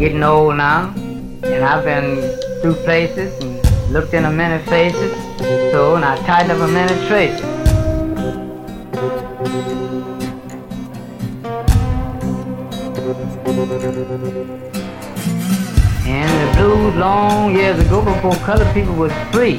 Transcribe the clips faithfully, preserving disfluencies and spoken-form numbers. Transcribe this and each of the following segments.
getting old now, and I've been through places and looked into many faces, so and I tightened up a many traces. And the blues long years ago, before colored people was free,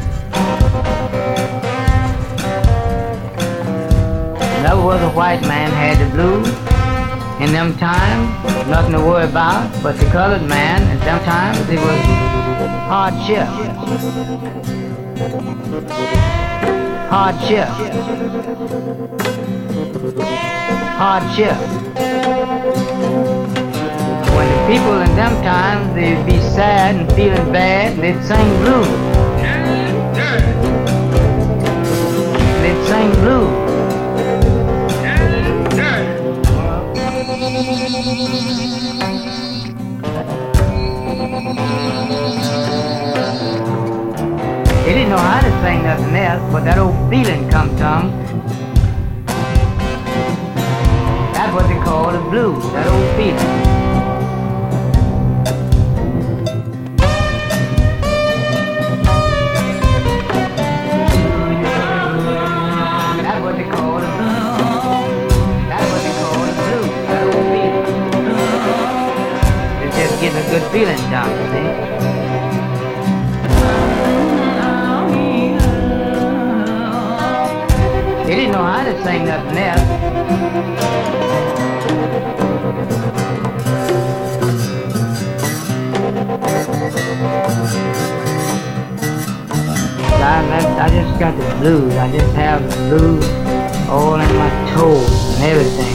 never was a white man had the blues. In them times, nothing to worry about, but the colored man, in them times, it was hardship. Hardship. Hardship. When the people in them times, they'd be sad and feeling bad, they'd sing blues. They'd sing blues. They didn't know how to sing nothing else, but that old feeling come to them. That's what they call the blues, that old feeling. That's what they call the blues. That's what they call the blues, that old feeling. It's just getting a good feeling down, you see. They didn't know how to sing nothing else. I, I just got the blues. I just have the blues all in my toes and everything.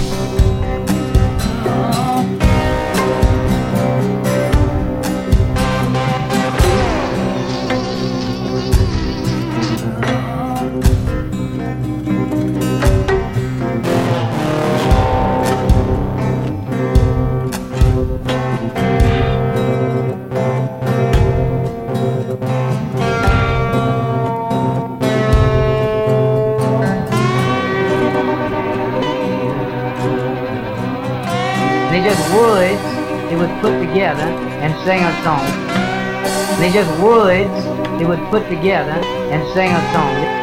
They just words they would put together and sing a song. They just words they would put together and sing a song.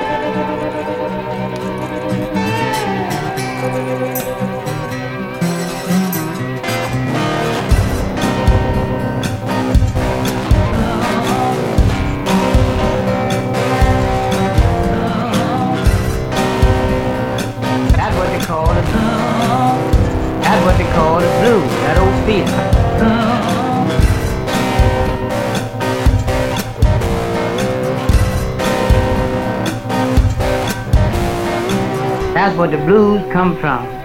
That's what they call it. That's what they call the blues, that old feeling. That's what the blues come from.